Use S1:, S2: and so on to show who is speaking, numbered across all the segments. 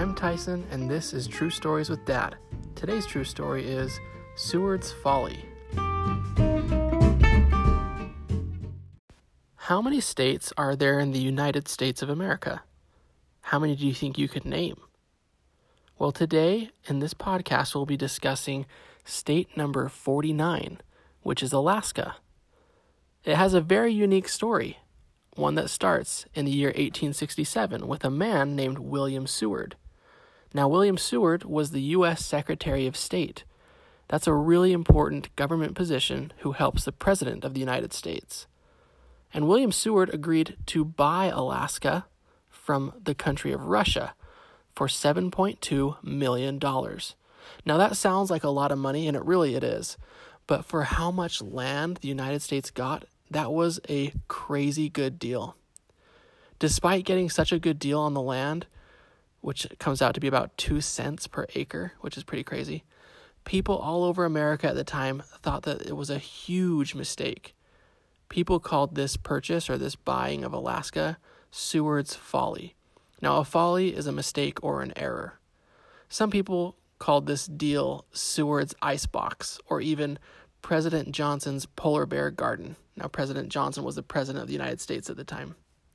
S1: I'm Tyson, and this is True Stories with Dad. Today's true story is Seward's Folly. How many states are there in the United States of America? How many do you think you could name? Well, today in this podcast, we'll be discussing state number 49, which is Alaska. It has a very unique story, one that starts in the year 1867 with a man named William Seward. Now, William Seward was the U.S. Secretary of State. That's a really important government position who helps the President of the United States. And William Seward agreed to buy Alaska from the country of Russia for $7.2 million. Now, that sounds like a lot of money, and it is. But for how much land the United States got, that was a crazy good deal. Despite getting such a good deal on the land, which comes out to be about 2 cents per acre, which is pretty crazy, people all over America at the time thought that it was a huge mistake. People called this purchase or this buying of Alaska Seward's Folly. Now, a folly is a mistake or an error. Some people called this deal Seward's Icebox, or even President Johnson's Polar Bear Garden. Now, President Johnson was the president of the United States at the time.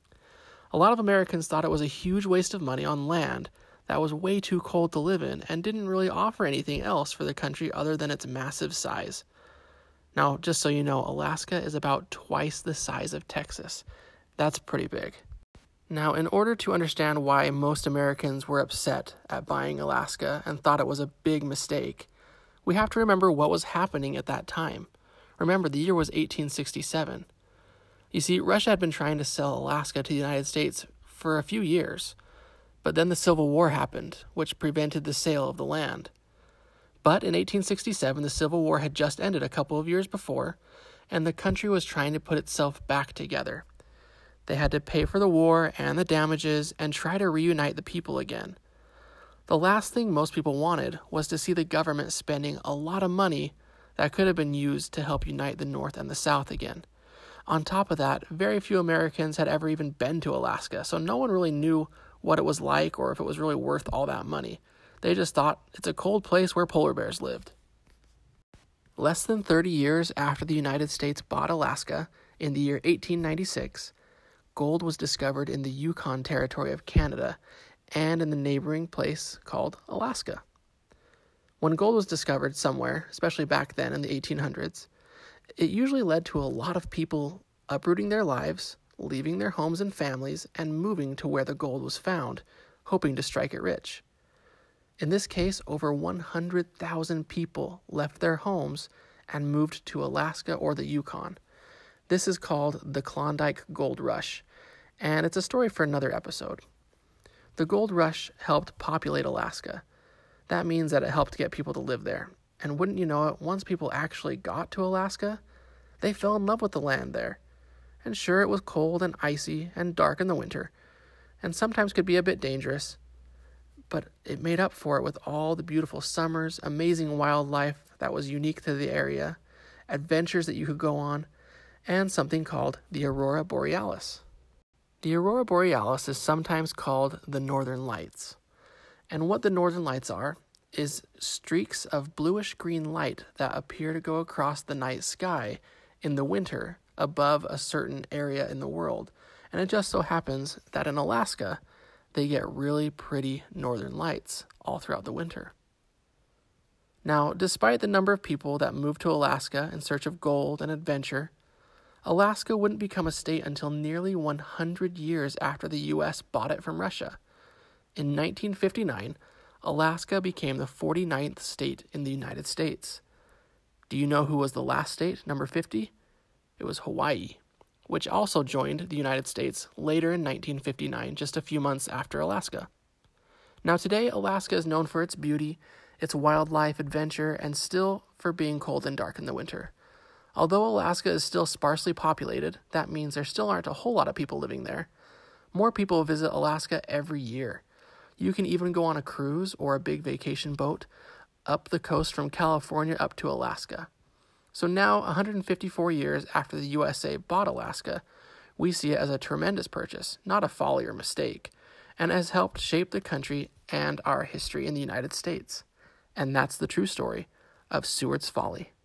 S1: A lot of Americans thought it was a huge waste of money on land that was way too cold to live in and didn't really offer anything else for the country other than its massive size. Now, just so you know, Alaska is about twice the size of Texas. That's pretty big. Now, in order to understand why most Americans were upset at buying Alaska and thought it was a big mistake, we have to remember what was happening at that time. Remember, the year was 1867. You see, Russia had been trying to sell Alaska to the United States for a few years, but then the Civil War happened, which prevented the sale of the land. But in 1867, the Civil War had just ended a couple of years before, and the country was trying to put itself back together. They had to pay for the war and the damages and try to reunite the people again. The last thing most people wanted was to see the government spending a lot of money that could have been used to help unite the North and the South again. On top of that, very few Americans had ever even been to Alaska, so no one really knew what it was like or if it was really worth all that money. They just thought it's a cold place where polar bears lived. Less than 30 years after the United States bought Alaska, in the year 1896, gold was discovered in the Yukon Territory of Canada and in the neighboring place called Alaska. When gold was discovered somewhere, especially back then in the 1800s, it usually led to a lot of people uprooting their lives, leaving their homes and families, and moving to where the gold was found, hoping to strike it rich. In this case, over 100,000 people left their homes and moved to Alaska or the Yukon. This is called the Klondike Gold Rush, and it's a story for another episode. The gold rush helped populate Alaska. That means that it helped get people to live there. And wouldn't you know it, once people actually got to Alaska, they fell in love with the land there. And sure, it was cold and icy and dark in the winter, and sometimes could be a bit dangerous, but it made up for it with all the beautiful summers, amazing wildlife that was unique to the area, adventures that you could go on, and something called the Aurora Borealis. The Aurora Borealis is sometimes called the Northern Lights. And what the Northern Lights are is streaks of bluish-green light that appear to go across the night sky in the winter above a certain area in the world. And it just so happens that in Alaska, they get really pretty northern lights all throughout the winter. Now, despite the number of people that moved to Alaska in search of gold and adventure, Alaska wouldn't become a state until nearly 100 years after the U.S. bought it from Russia. In 1959, Alaska became the 49th state in the United States. Do you know who was the last state, number 50? It was Hawaii, which also joined the United States later in 1959, just a few months after Alaska. Now today, Alaska is known for its beauty, its wildlife, adventure, and still for being cold and dark in the winter. Although Alaska is still sparsely populated, that means there still aren't a whole lot of people living there. More people visit Alaska every year. You can even go on a cruise or a big vacation boat up the coast from California up to Alaska. So now, 154 years after the USA bought Alaska, we see it as a tremendous purchase, not a folly or mistake, and has helped shape the country and our history in the United States. And that's the true story of Seward's Folly.